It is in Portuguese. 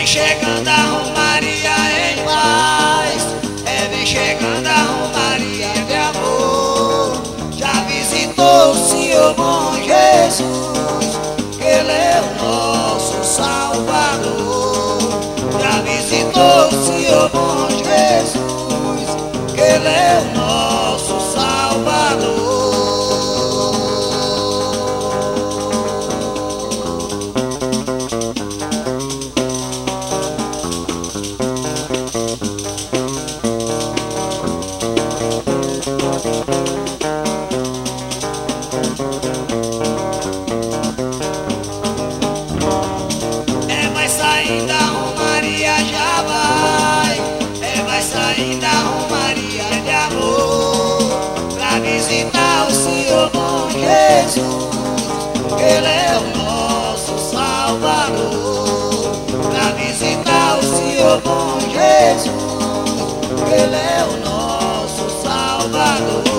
vem chegando a romaria em paz, vem chegando a romaria de amor. Já visitou o Senhor bom Jesus, que Ele é o nosso Salvador. Já visitou o Senhor bom Jesus, que Ele é o nosso Salvador. Vai sair da romaria, já vai sair da romaria de amor, pra visitar o Senhor bom Jesus, que Ele é o nosso Salvador. Pra visitar o Senhor bom Jesus, que Ele é o nosso Salvador.